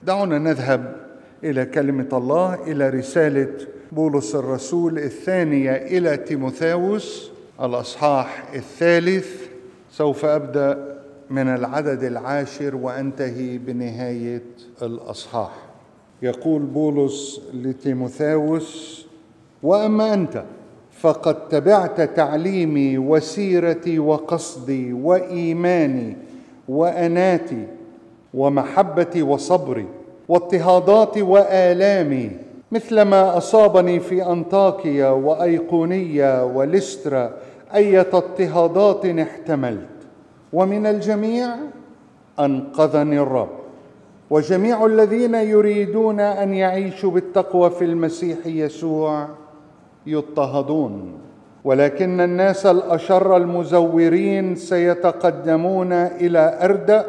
دعونا نذهب إلى كلمة الله، إلى رسالة بولس الرسول الثانية إلى تيموثاوس الأصحاح 3. سوف أبدأ من العدد 10 وأنتهي بنهاية الأصحاح. يقول بولس لتيموثاوس: وأما أنت فقد تبعت تعليمي وسيرتي وقصدي وإيماني وأناتي ومحبتي وصبري واضطهاداتي وآلامي، مثلما أصابني في أنطاكيا وأيقونية ولسترا، أية اضطهادات احتملت، ومن الجميع أنقذني الرب. وجميع الذين يريدون أن يعيشوا بالتقوى في المسيح يسوع يضطهدون، ولكن الناس الأشر المزورين سيتقدمون إلى أردأ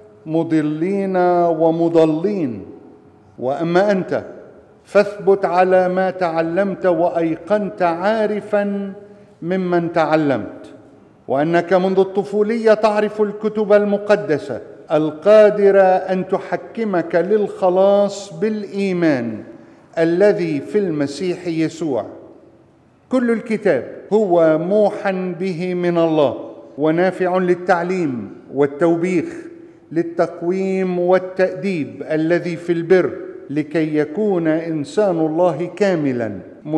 مضلين ومضلين. وأما أنت فاثبت على ما تعلمت وأيقنت، عارفا ممن تعلمت، وأنك منذ الطفولية تعرف الكتب المقدسة القادرة أن تحكمك للخلاص بالإيمان الذي في المسيح يسوع. كل الكتاب هو موحى به من الله ونافع للتعليم والتوبيخ، للتقويم والتأديب الذي في البر، لكي يكون إنسان الله كاملا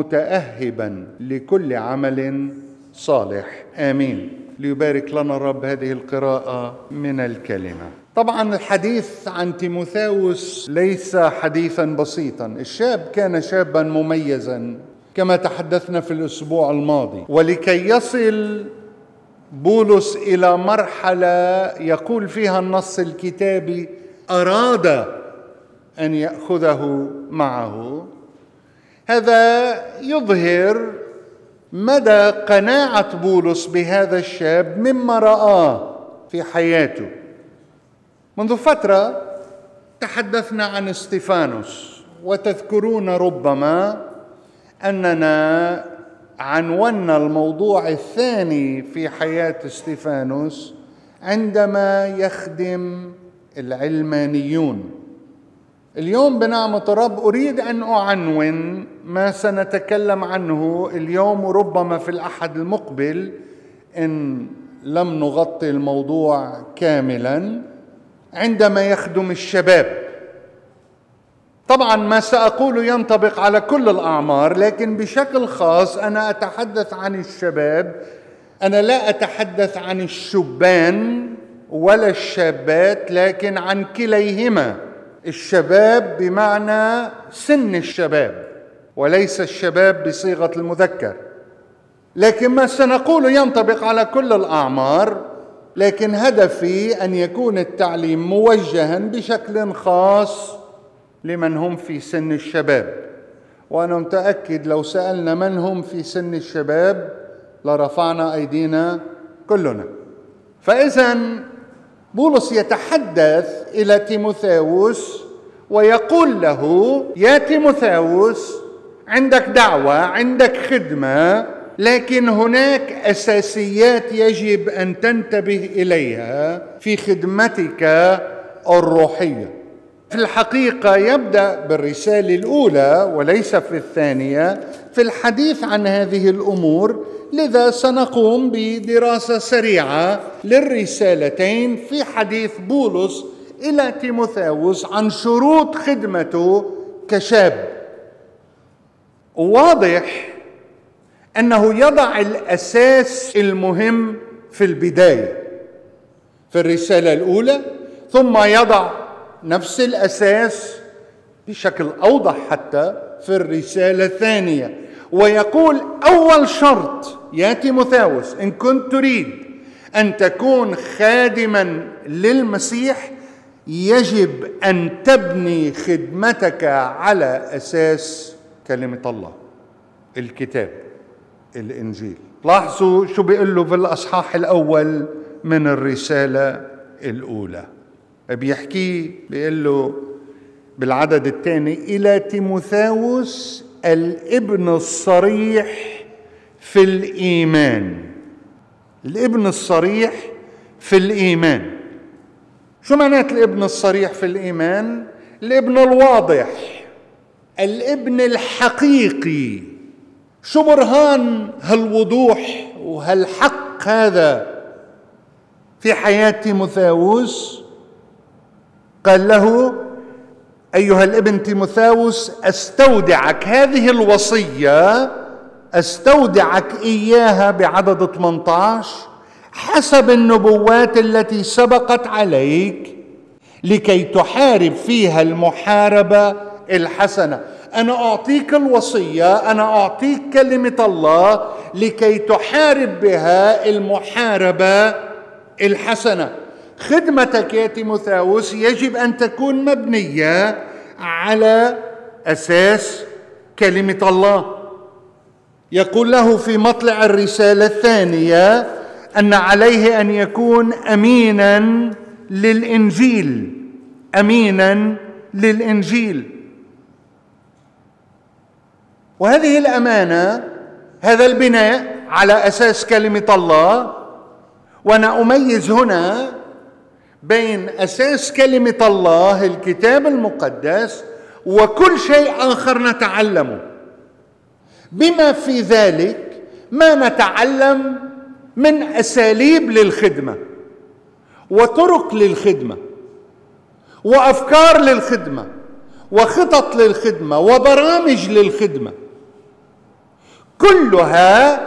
متأهبا لكل عمل صالح. آمين. ليبارك لنا الرب هذه القراءة من الكلمة. طبعا الحديث عن تيموثاوس ليس حديثا بسيطا. الشاب كان شابا مميزا كما تحدثنا في الأسبوع الماضي، ولكي يصل بولس إلى مرحلة يقول فيها النص الكتابي أراد أن يأخذه معه، هذا يظهر مدى قناعة بولس بهذا الشاب مما رآه في حياته. منذ فترة تحدثنا عن استفانوس، وتذكرون ربما أننا عنونا الموضوع الثاني في حياة استفانوس عندما يخدم العلمانيون. اليوم بنعمة الرب أريد أن أعنون ما سنتكلم عنه اليوم، وربما في الأحد المقبل إن لم نغطي الموضوع كاملا، عندما يخدم الشباب. طبعا ما سأقول ينطبق على كل الأعمار، لكن بشكل خاص أنا أتحدث عن الشباب. أنا لا أتحدث عن الشبان ولا الشابات، لكن عن كليهما. الشباب بمعنى سن الشباب، وليس الشباب بصيغة المذكر. لكن ما سنقول ينطبق على كل الأعمار، لكن هدفي أن يكون التعليم موجها بشكل خاص لمن هم في سن الشباب. وأنا متأكد لو سألنا من هم في سن الشباب لرفعنا أيدينا كلنا. فإذن بولس يتحدث إلى تيموثاوس ويقول له: يا تيموثاوس، عندك دعوة، عندك خدمة، لكن هناك أساسيات يجب أن تنتبه إليها في خدمتك الروحية. في الحقيقة يبدأ بالرسالة الأولى وليس في الثانية في الحديث عن هذه الأمور، لذا سنقوم بدراسة سريعة للرسالتين في حديث بولس إلى تيموثاوس عن شروط خدمته كشاب. واضح أنه يضع الأساس المهم في البداية في الرسالة الأولى، ثم يضع نفس الأساس بشكل أوضح حتى في الرسالة الثانية، ويقول: أول شرط يا تيموثاوس، إن كنت تريد أن تكون خادما للمسيح يجب أن تبني خدمتك على أساس كلمة الله، الكتاب، الإنجيل. لاحظوا شو بيقول له في الأصحاح الأول من الرسالة الأولى. بيحكي بيقول له بالعدد الثاني: إلى تيموثاوس الابن الصريح في الإيمان. الابن الصريح في الإيمان. شو معنات الابن الصريح في الإيمان؟ الابن الواضح، الابن الحقيقي. شو برهان هالوضوح وهالحق هذا في حياة تيموثاوس؟ قال له: أيها الابن تيموثاوس، أستودعك هذه الوصية، أستودعك إياها بعدد 18 حسب النبوات التي سبقت عليك، لكي تحارب فيها المحاربة الحسنة. أنا أعطيك الوصية، أنا أعطيك كلمة الله لكي تحارب بها المحاربة الحسنة. خدمتك يا تيموثاوس يجب أن تكون مبنية على أساس كلمة الله. يقول له في مطلع الرسالة الثانية أن عليه أن يكون أمينا للإنجيل، أمينا للإنجيل. وهذه الأمانة، هذا البناء على أساس كلمة الله. وأنا أميز هنا بين أساس كلمة الله الكتاب المقدس وكل شيء آخر نتعلمه، بما في ذلك ما نتعلم من أساليب للخدمة وطرق للخدمة وأفكار للخدمة وخطط للخدمة وبرامج للخدمة، كلها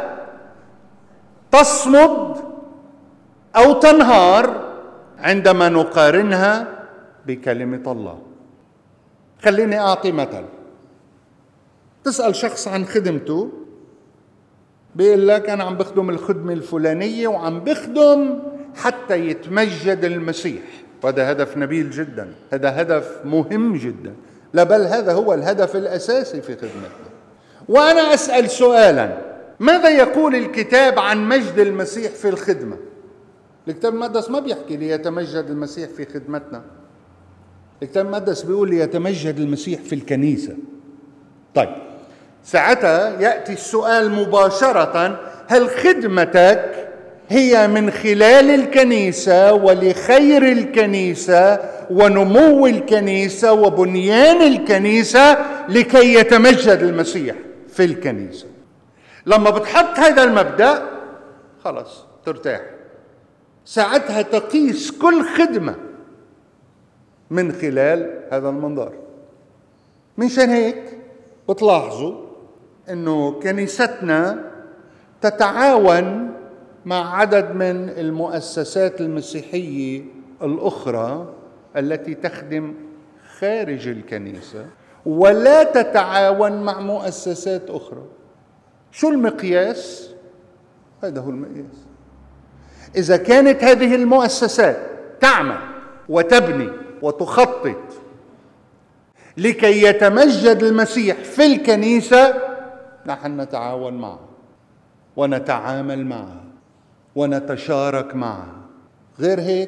تصمد أو تنهار عندما نقارنها بكلمة الله. خليني أعطي مثل. تسأل شخص عن خدمته، بيقول لك أنا عم بخدم الخدمة الفلانية وعم بخدم حتى يتمجد المسيح، وهذا هدف نبيل جدا، هذا هدف مهم جدا، لا بل هذا هو الهدف الأساسي في خدمتنا. وأنا أسأل سؤالا: ماذا يقول الكتاب عن مجد المسيح في الخدمة؟ الكتاب المقدس ما بيحكي ليتمجد المسيح في خدمتنا، الكتاب المقدس بيقول ليتمجد المسيح في الكنيسة. طيب، ساعتها يأتي السؤال مباشرة: هل خدمتك هي من خلال الكنيسة ولخير الكنيسة ونمو الكنيسة وبنيان الكنيسة لكي يتمجد المسيح في الكنيسة؟ لما بتحط هذا المبدأ خلاص ترتاح، ساعتها تقيس كل خدمة من خلال هذا المنظار. منشان هيك بتلاحظوا انه كنيستنا تتعاون مع عدد من المؤسسات المسيحية الأخرى التي تخدم خارج الكنيسة، ولا تتعاون مع مؤسسات أخرى. شو المقياس؟ هذا هو المقياس. إذا كانت هذه المؤسسات تعمل وتبني وتخطط لكي يتمجد المسيح في الكنيسة، نحن نتعاون معها ونتعامل معها ونتشارك معها. غير هيك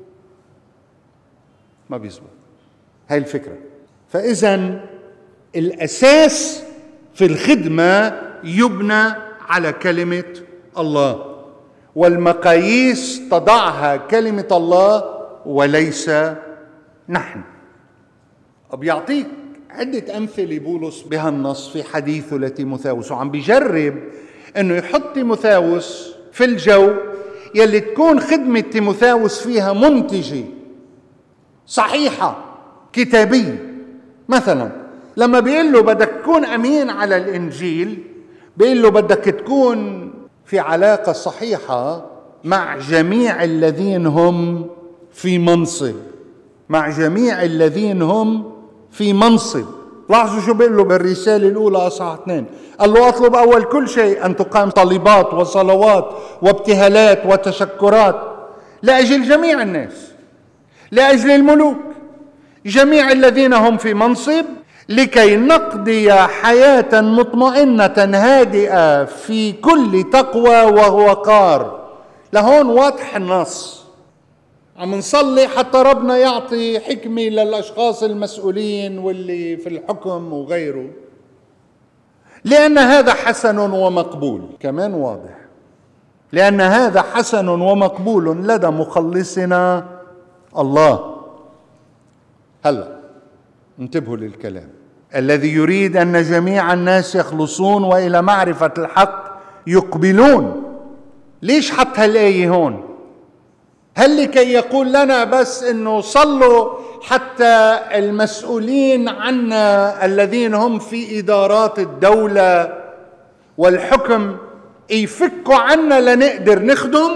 ما بيزبط. هاي الفكرة. فإذا الأساس في الخدمة يبنى على كلمة الله، والمقاييس تضعها كلمة الله وليس نحن. بيعطيك عدة أمثلة بولس بهالنص في حديثه لتيموثاوس، وعم بيجرب أنه يحط تيموثاوس في الجو يلي تكون خدمة تيموثاوس فيها منتجة صحيحة كتابية. مثلا لما بيقول له بدك تكون أمين على الإنجيل، بيقول له بدك تكون في علاقة صحيحة مع جميع الذين هم في منصب، مع جميع الذين هم في منصب. لاحظوا شو بيقول له بالرسالة الأولى أصحاح 2، قال له: أطلب أول كل شيء أن تقام طلبات وصلوات وابتهالات وتشكرات لأجل جميع الناس، لأجل الملوك، جميع الذين هم في منصب، لكي نقضي حياة مطمئنة هادئة في كل تقوى ووقار. لهون واضح النص، عم نصلي حتى ربنا يعطي حكمة للأشخاص المسؤولين واللي في الحكم وغيره، لأن هذا حسن ومقبول. كمان واضح، لأن هذا حسن ومقبول لدى مخلصنا الله. هلا انتبهوا للكلام. الذي يريد أن جميع الناس يخلصون وإلى معرفة الحق يقبلون. ليش حط هالآية هون؟ هل لكي يقول لنا بس إنه صلوا حتى المسؤولين عنا الذين هم في إدارات الدولة والحكم يفكوا عنا لنقدر نخدم؟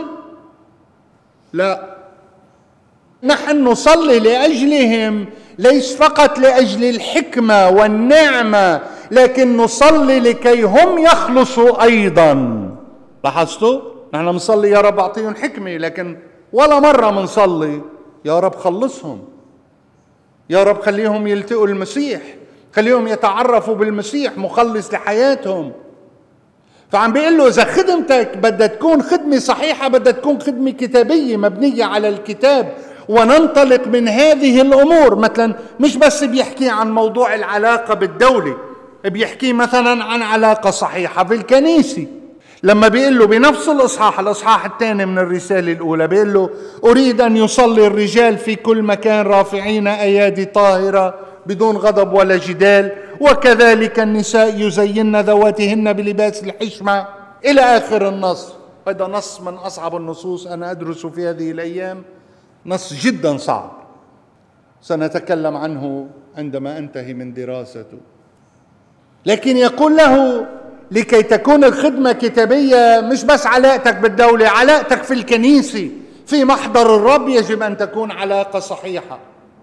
لا، نحن نصلي لأجلهم ليس فقط لأجل الحكمة والنعمة، لكن نصلي لكي هم يخلصوا أيضا. لاحظتوا؟ نحن نصلي يا رب أعطيهم حكمة، لكن ولا مرة منصلي يا رب خلصهم، يا رب خليهم يلتقوا المسيح، خليهم يتعرفوا بالمسيح مخلص لحياتهم. فعم بيقول له إذا خدمتك بدها تكون خدمة صحيحة، بدها تكون خدمة كتابية مبنية على الكتاب، وننطلق من هذه الأمور. مثلا مش بس بيحكي عن موضوع العلاقة بالدولة، بيحكي مثلا عن علاقة صحيحة في الكنيسة. لما بيقول له بنفس الإصحاح الثاني من الرسالة الأولى، بيقول له أريد أن يصلي الرجال في كل مكان رافعين أيادي طاهرة بدون غضب ولا جدال، وكذلك النساء يزين ذواتهن بلباس الحشمة، إلى آخر النص. هذا نص من أصعب النصوص أنا أدرس في هذه الأيام، نص جدا صعب، سنتكلم عنه عندما أنتهي من دراسته. لكن يقول له لكي تكون الخدمة كتابية، مش بس علاقتك بالدولة، علاقتك في الكنيسة في محضر الرب يجب أن تكون علاقة صحيحة،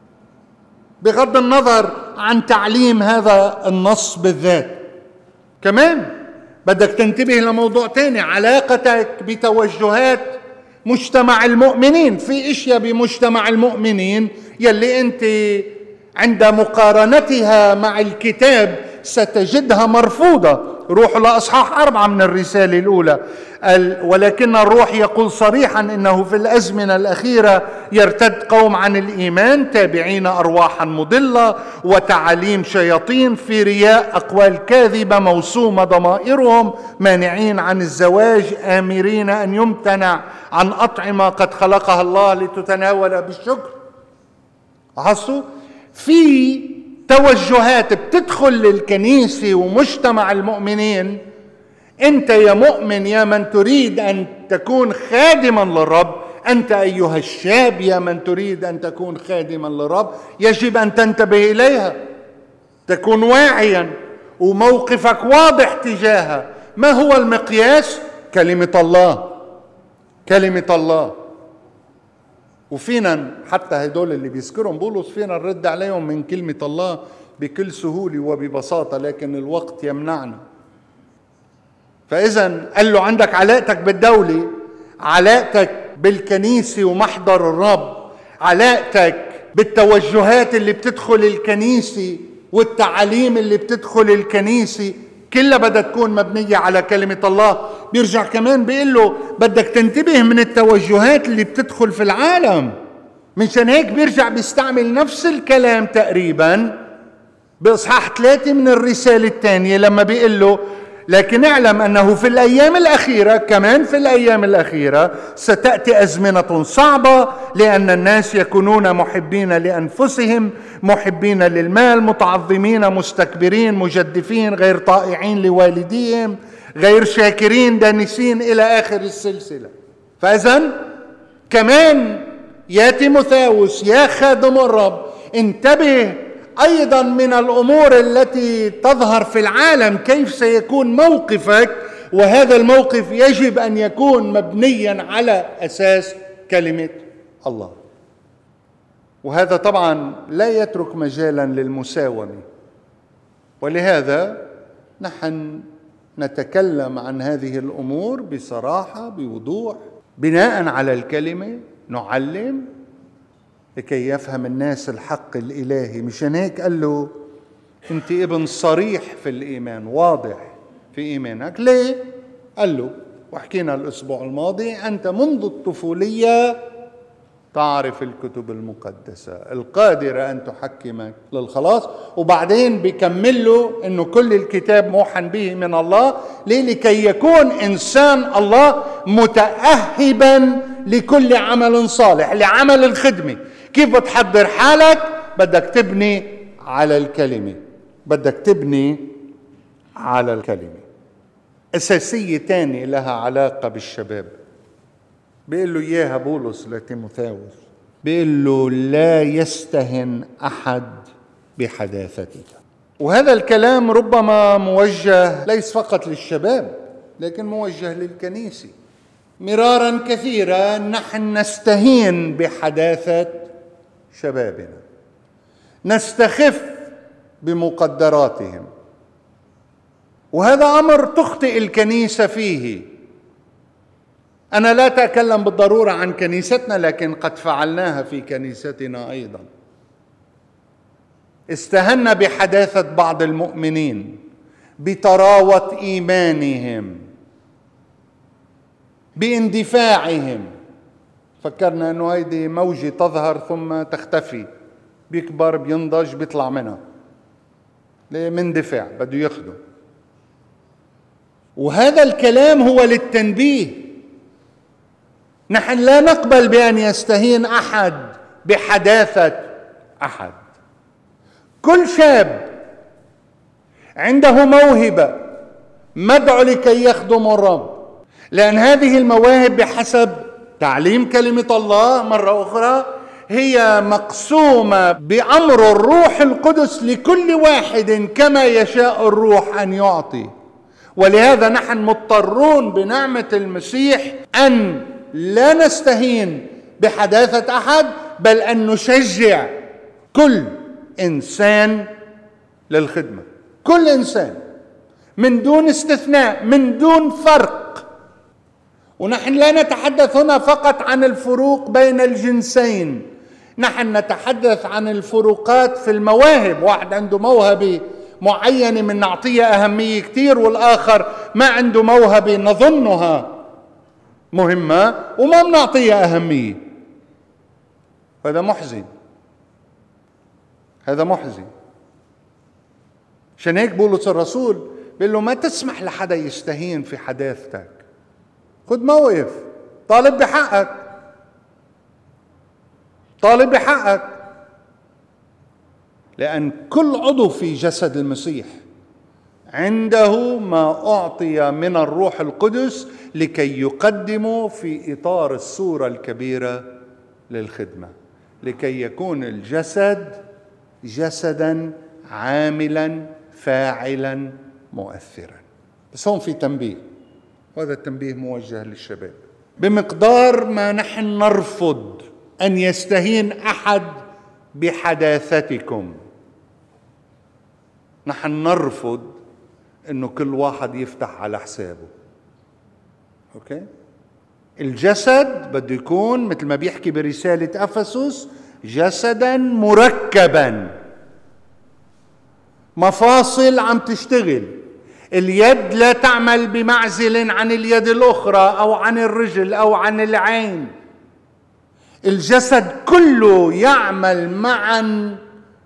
بغض النظر عن تعليم هذا النص بالذات. كمان بدك تنتبه لموضوع تاني، علاقتك بتوجهات مجتمع المؤمنين. في اشياء بمجتمع المؤمنين يلي انت عند مقارنتها مع الكتاب ستجدها مرفوضة. روحوا لأصحاح 4 من الرسالة الأولى، ولكن الروح يقول صريحا إنه في الأزمنة الأخيرة يرتد قوم عن الإيمان تابعين أرواحا مضلة وتعاليم شياطين، في رياء أقوال كاذبة موسومة ضمائرهم، مانعين عن الزواج، آمرين أن يمتنع عن أطعمة قد خلقها الله لتتناول بالشكر. لاحظتوا؟ في توجهات بتدخل للكنيسة ومجتمع المؤمنين. أنت يا مؤمن، يا من تريد أن تكون خادما للرب، أنت أيها الشاب يا من تريد أن تكون خادما للرب، يجب أن تنتبه إليها، تكون واعيا وموقفك واضح تجاهها. ما هو المقياس؟ كلمة الله، كلمة الله. وفينا حتى هدول اللي بيذكرهم بولس فينا نرد عليهم من كلمة الله بكل سهولة وببساطة، لكن الوقت يمنعنا. فإذا قال له عندك علاقتك بالدولة، علاقتك بالكنيسة ومحضر الرب، علاقتك بالتوجهات اللي بتدخل الكنيسة والتعاليم اللي بتدخل الكنيسة، كلها بدها تكون مبنية على كلمة الله. بيرجع كمان بيقول له بدك تنتبه من التوجهات اللي بتدخل في العالم. منشان هيك بيرجع بيستعمل نفس الكلام تقريبا بإصحاح 3 من الرسالة الثانية، لما بيقول له لكن اعلم أنه في الأيام الأخيرة، كمان في الأيام الأخيرة ستأتي أزمنة صعبة، لأن الناس يكونون محبين لأنفسهم، محبين للمال، متعظمين، مستكبرين، مجدفين، غير طائعين لوالديهم، غير شاكرين، دانسين، إلى آخر السلسلة. فإذن كمان يا تيموثاوس يا خادم الرب انتبه أيضا من الأمور التي تظهر في العالم، كيف سيكون موقفك، وهذا الموقف يجب أن يكون مبنيا على أساس كلمة الله. وهذا طبعا لا يترك مجالا للمساومة، ولهذا نحن نتكلم عن هذه الأمور بصراحة بوضوح، بناء على الكلمة نعلم لكي يفهم الناس الحق الإلهي. مشان هيك قال له أنت ابن صريح في الإيمان، واضح في إيمانك. ليه؟ قال له، وحكينا الأسبوع الماضي، أنت منذ الطفولية تعرف الكتب المقدسة القادرة أن تحكمك للخلاص. وبعدين بيكمل له أنه كل الكتاب موحى به من الله، ليه؟ لكي يكون إنسان الله متأهبا لكل عمل صالح، لعمل الخدمة. كيف بتحضر حالك؟ بدك تبني على الكلمة، بدك تبني على الكلمة. أساسية تانية لها علاقة بالشباب بيقول له إياها بولس لتيموثاوس، بيقول له لا يستهن أحد بحداثتك. وهذا الكلام ربما موجه ليس فقط للشباب لكن موجه للكنيسة. مرارا كثيرا نحن نستهين بحداثة شبابنا، نستخف بمقدراتهم، وهذا أمر تخطئ الكنيسة فيه. أنا لا أتكلم بالضرورة عن كنيستنا لكن قد فعلناها في كنيستنا أيضا. استهنا بحداثة بعض المؤمنين، بطراوة إيمانهم، باندفاعهم. فكرنا أنه هيدي موجة تظهر ثم تختفي، بيكبر بينضج بيطلع منها، مندفع بده ياخده. وهذا الكلام هو للتنبيه. نحن لا نقبل بأن يستهين أحد بحداثة أحد. كل شاب عنده موهبة مدعو لكي يخدم الرب، لأن هذه المواهب بحسب تعليم كلمة الله مرة أخرى هي مقسومة بأمر الروح القدس لكل واحد كما يشاء الروح أن يعطي. ولهذا نحن مضطرون بنعمة المسيح أن لا نستهين بحداثة أحد، بل أن نشجع كل إنسان للخدمة، كل إنسان من دون استثناء، من دون فرق. ونحن لا نتحدث هنا فقط عن الفروق بين الجنسين، نحن نتحدث عن الفروقات في المواهب. واحد عنده موهبة معينة من نعطيها أهمية كتير، والآخر ما عنده موهبة نظنها مهمة وما بنعطيها أهمية. هذا محزن، هذا محزن. عشان هيك بولس الرسول بيقول له ما تسمح لحدا يستهين في حداثتك، خد موقف، طالب بحقك، طالب بحقك. لأن كل عضو في جسد المسيح عنده ما أعطي من الروح القدس لكي يقدمه في إطار الصورة الكبيرة للخدمة، لكي يكون الجسد جسدا عاملا فاعلا مؤثرا. بس هون في تنبيه، وهذا التنبيه موجه للشباب. بمقدار ما نحن نرفض أن يستهين أحد بحداثتكم، نحن نرفض أنه كل واحد يفتح على حسابه. أوكي؟ الجسد بده يكون مثل ما بيحكي برسالة أفسس جسدا مركبا، مفاصل عم تشتغل. اليد لا تعمل بمعزل عن اليد الأخرى أو عن الرجل أو عن العين. الجسد كله يعمل معا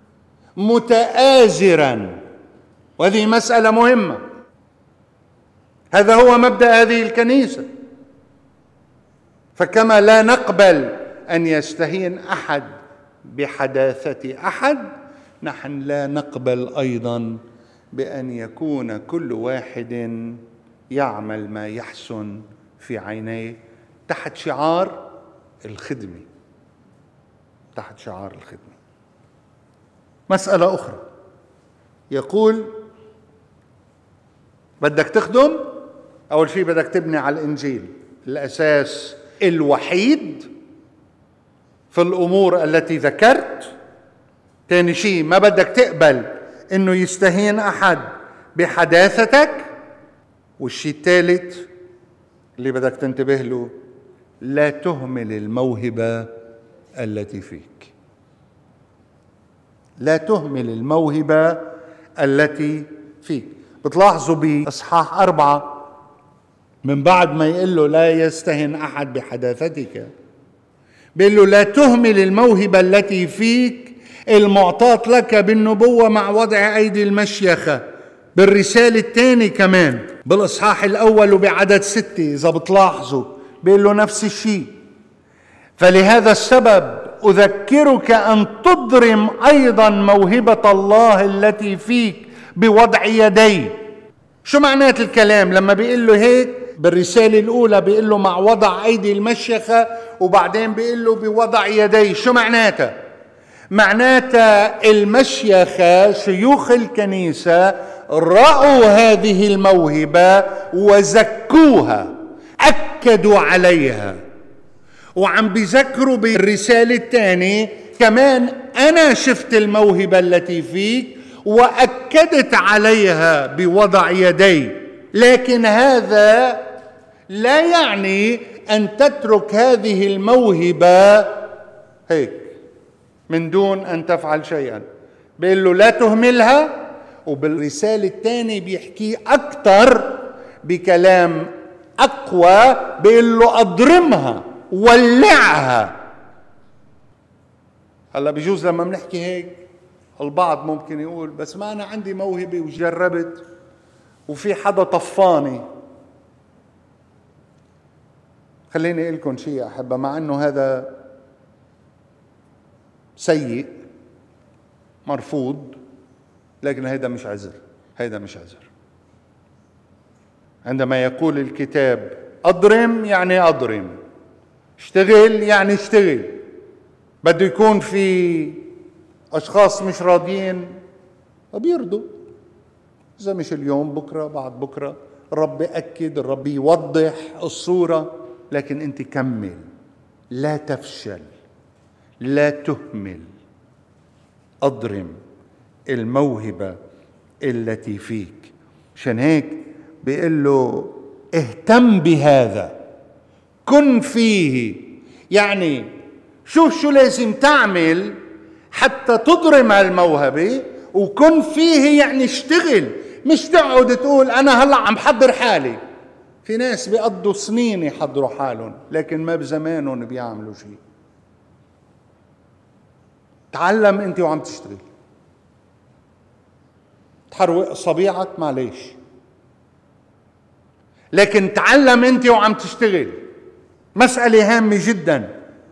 متآزرا، وهذه مسألة مهمة. هذا هو مبدأ هذه الكنيسة. فكما لا نقبل أن يستهين أحد بحداثة أحد، نحن لا نقبل أيضا بأن يكون كل واحد يعمل ما يحسن في عينيه تحت شعار الخدمة، تحت شعار الخدمة. مسألة أخرى، يقول بدك تخدم، أول شيء بدك تبني على الإنجيل، الأساس الوحيد في الأمور التي ذكرت. ثاني شيء ما بدك تقبل إنه يستهين أحد بحداثتك. والشيء الثالث اللي بدك تنتبه له، لا تهمل الموهبة التي فيك، لا تهمل الموهبة التي فيك. بتلاحظوا بإصحاح 4 من بعد ما يقول له لا يستهن أحد بحداثتك، بيقول له لا تهمل الموهبة التي فيك المعطاة لك بالنبوة مع وضع أيدي المشيخة. بالرسالة الثانية كمان بالإصحاح الأول وبعدد 6 إذا بتلاحظوا بيقول له نفس الشيء. فلهذا السبب أذكرك أن تضرم أيضا موهبة الله التي فيك بوضع يدي. شو معنات الكلام لما بيقول له هيك؟ بالرسالة الأولى بيقول له مع وضع أيدي المشيخة، وبعدين بيقول له بوضع يدي. شو معناتها؟ معناتها المشيخة شيوخ الكنيسة رأوا هذه الموهبة وزكوها، أكدوا عليها، وعم بيذكروا بالرسالة الثانية كمان أنا شفت الموهبة التي فيك وأكدت عليها بوضع يدي. لكن هذا لا يعني أن تترك هذه الموهبة هيك من دون أن تفعل شيئا. بيقول له لا تهملها، وبالرسالة الثانية بيحكي أكثر بكلام أقوى، بيقول له أضرمها ولعها. هلا بيجوز لما بنحكي هيك البعض ممكن يقول بس ما أنا عندي موهبة وجربت وفي حدا طفاني. خليني أقول لكم شيء أحبة، مع أنه هذا سيء مرفوض، لكن هذا مش عذر. هذا مش عذر. عندما يقول الكتاب أضرم يعني أضرم، اشتغل يعني اشتغل. بده يكون في أشخاص مش راضيين بيرضوا، إذا مش اليوم بكرة بعد بكرة. الرب يأكد، الرب يوضح الصورة، لكن أنت كمل، لا تفشل، لا تهمل. أضرم الموهبة التي فيك. عشان هيك بيقول له اهتم بهذا، كن فيه. يعني شوف شو لازم تعمل حتى تضرم الموهبة، وكن فيه يعني اشتغل. مش تقعد تقول أنا هلأ عم حضر حالي. في ناس بيقضوا سنين يحضروا حالهم لكن ما بزمانهم بيعملوا شيء. تعلم أنت وعم تشتغل. تحروق صبيعك معليش، لكن تعلم أنت وعم تشتغل. مسألة هامة جدا.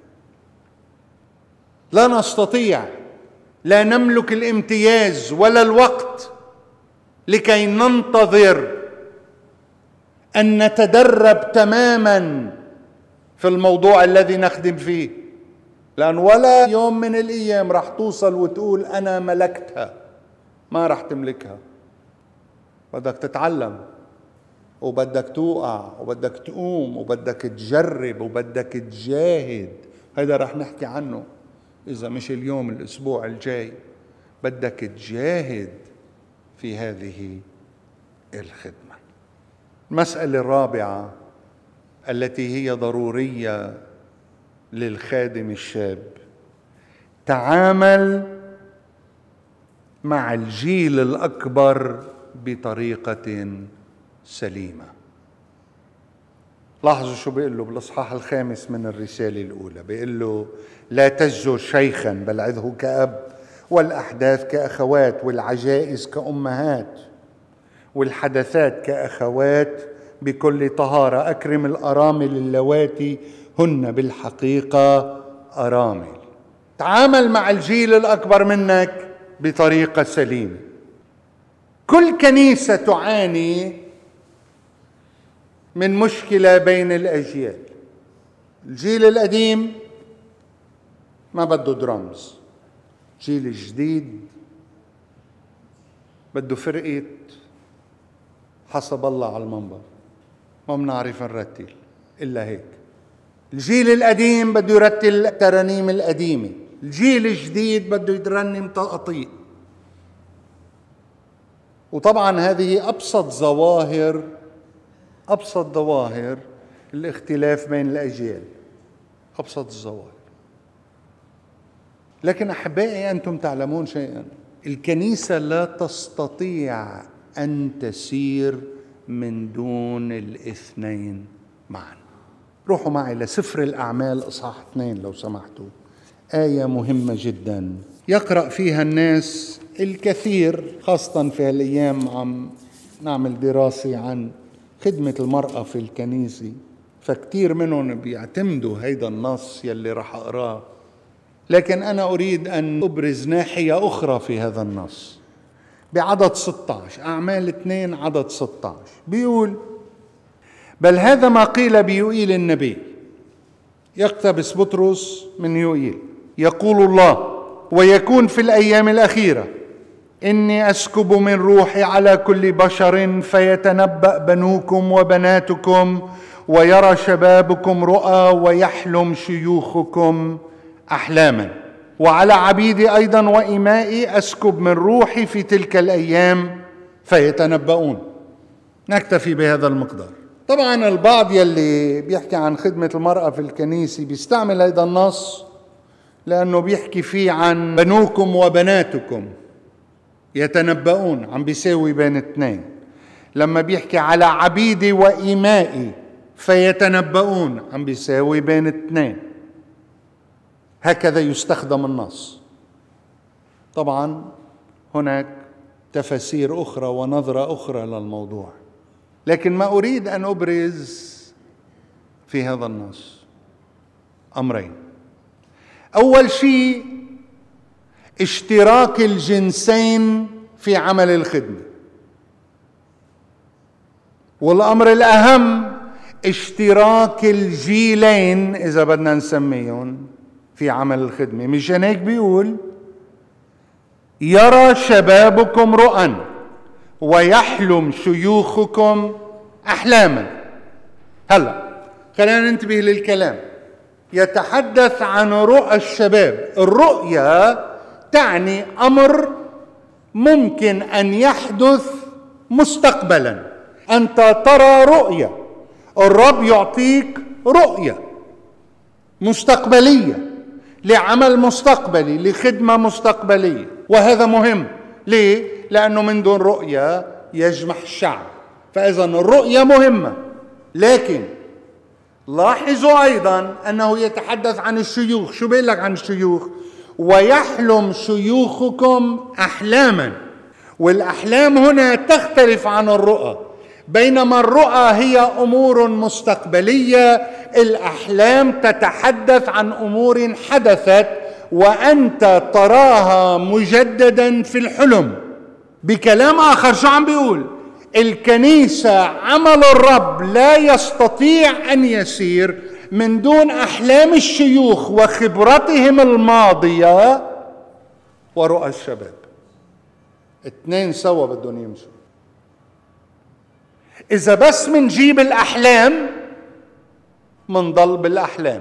لا نستطيع، لا نملك الامتياز ولا الوقت لكي ننتظر أن نتدرب تماما في الموضوع الذي نخدم فيه، لأن ولا يوم من الأيام رح توصل وتقول أنا ملكتها. ما رح تملكها. بدك تتعلم، وبدك توقع، وبدك تقوم، وبدك تجرب، وبدك تجاهد. هذا رح نحكي عنه إذا مش اليوم الأسبوع الجاي. بدك تجاهد في هذه الخدمة. المسألة الرابعة التي هي ضرورية للخادم الشاب: تعامل مع الجيل الأكبر بطريقة سليمة. لاحظوا شو بيقول له بالإصحاح 5 من الرسالة الأولى. بيقول له لا تزجر شيخا بل عظه كأب، والأحداث كأخوات، والعجائز كأمهات، والحدثات كأخوات بكل طهارة. أكرم الأرامل اللواتي هن بالحقيقة أرامل. تعامل مع الجيل الأكبر منك بطريقة سليمة. كل كنيسة تعاني من مشكلة بين الأجيال. الجيل القديم ما بده درامز، الجيل الجديد بده فرقة حسب الله على المنبر، ما بنعرف نرتل إلا هيك. الجيل القديم بده يرتل الترانيم القديمة، الجيل الجديد بده يترنم تقطيع. وطبعا هذه أبسط ظواهر الاختلاف بين الأجيال، أبسط الظواهر. لكن أحبائي أنتم تعلمون شيئا، الكنيسة لا تستطيع أن تسير من دون الاثنين معا. روحوا معي لسفر الأعمال إصحاح 2 لو سمحتوا. آية مهمة جدا يقرأ فيها الناس الكثير، خاصة في هالأيام عم نعمل دراسة عن خدمة المرأة في الكنيسة، فكتير منهم بيعتمدوا هيدا النص يلي رح أقراه لكن أنا أريد أن أبرز ناحية أخرى في هذا النص بعدد 16، أعمال 2 عدد 16 بيقول: بل هذا ما قيل بيوئيل النبي. يقتبس بطرس من يوئيل: يقول الله: ويكون في الأيام الأخيرة إني أسكب من روحي على كل بشر، فيتنبأ بنوكم وبناتكم، ويرى شبابكم رؤى، ويحلم شيوخكم أحلاما، وعلى عبيدي أيضا وإمائي أسكب من روحي في تلك الأيام فيتنبؤون. نكتفي بهذا المقدار. طبعا البعض يلي بيحكي عن خدمة المرأة في الكنيسة بيستعمل هذا النص لأنه بيحكي فيه عن بنوكم وبناتكم يتنبؤون، عم بيساوي بين اثنين. لما بيحكي على عبيدي وإمائي فيتنبؤون، عم بيساوي بين اثنين. هكذا يستخدم النص. طبعا هناك تفاسير أخرى ونظرة أخرى للموضوع، لكن ما أريد أن أبرز في هذا النص أمرين. أول شيء اشتراك الجنسين في عمل الخدمة، والأمر الأهم اشتراك الجيلين إذا بدنا نسميهم في عمل الخدمة. مشان هيك بيقول: يرى شبابكم رؤى ويحلم شيوخكم أحلاما. هلا خلينا ننتبه للكلام. يتحدث عن رؤى الشباب. الرؤيا تعني أمر ممكن أن يحدث مستقبلا. أنت ترى رؤيا، الرب يعطيك رؤيا مستقبلية لعمل مستقبلي، لخدمة مستقبلية، وهذا مهم. ليه؟ لأنه من دون رؤيا يجمح الشعب. فإذا الرؤيا مهمة. لكن لاحظوا أيضا أنه يتحدث عن الشيوخ. شو بيقول لك عن الشيوخ؟ ويحلم شيوخكم أحلاما. والأحلام هنا تختلف عن الرؤى. بينما الرؤى هي أمور مستقبلية، الأحلام تتحدث عن أمور حدثت وأنت تراها مجددا في الحلم. بكلام آخر شو عم بيقول؟ الكنيسة عمل الرب لا يستطيع أن يسير من دون أحلام الشيوخ وخبرتهم الماضية ورؤى الشباب. اثنين سوا بدهم يمشوا. إذا بس منجيب الأحلام منضل بالأحلام،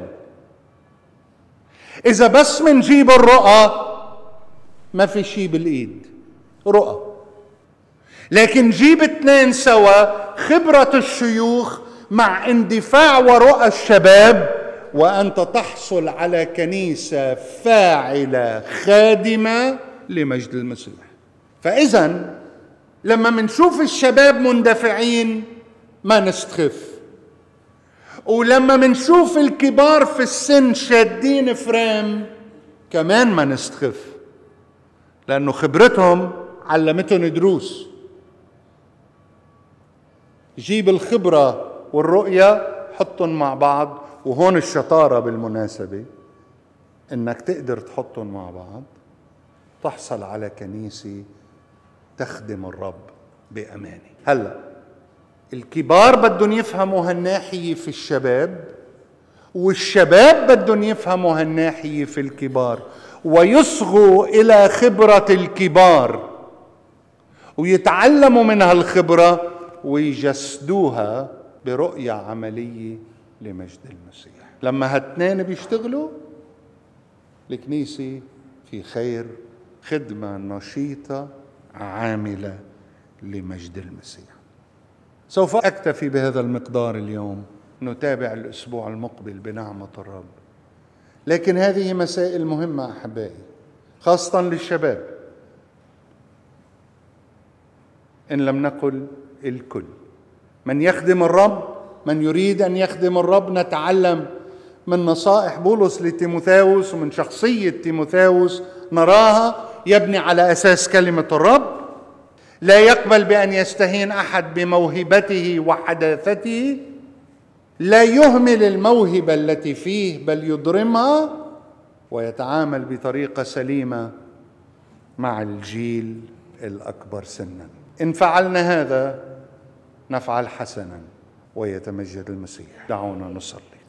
إذا بس منجيب الرؤى ما في شيء بالإيد، رؤى. لكن جيب اثنين سوا، خبرة الشيوخ مع اندفاع ورؤى الشباب، وأنت تحصل على كنيسة فاعلة خادمة لمجد المسيح. فإذا لما منشوف الشباب مندفعين ما نستخف، ولما منشوف الكبار في السن شادين فريم كمان ما نستخف، لأنه خبرتهم علمتهم دروس. جيب الخبرة والرؤية حطهم مع بعض، وهون الشطارة بالمناسبة إنك تقدر تحطهم مع بعض، تحصل على كنيسة تخدم الرب بأمانة. هلأ الكبار بدهم يفهموا هالناحية في الشباب، والشباب بدهم يفهموا هالناحية في الكبار، ويصغوا إلى خبرة الكبار ويتعلموا من هالخبرة ويجسدوها برؤية عملية لمجد المسيح. لما هالاثنين بيشتغلوا الكنيسة في خير، خدمة نشيطة عاملة لمجد المسيح. سوف أكتفي بهذا المقدار اليوم، نتابع الأسبوع المقبل بنعمة الرب. لكن هذه مسائل مهمة أحبائي، خاصة للشباب، إن لم نقل الكل. من يخدم الرب، من يريد أن يخدم الرب، نتعلم من نصائح بولس لتيموثاوس ومن شخصية تيموثاوس، نراها يبني على أساس كلمة الرب. لا يقبل بأن يستهين أحد بموهبته وحداثته، لا يهمل الموهبة التي فيه بل يضرمها ويتعامل بطريقة سليمة مع الجيل الأكبر سنا. إن فعلنا هذا نفعل حسنا ويتمجد المسيح. دعونا نصلي.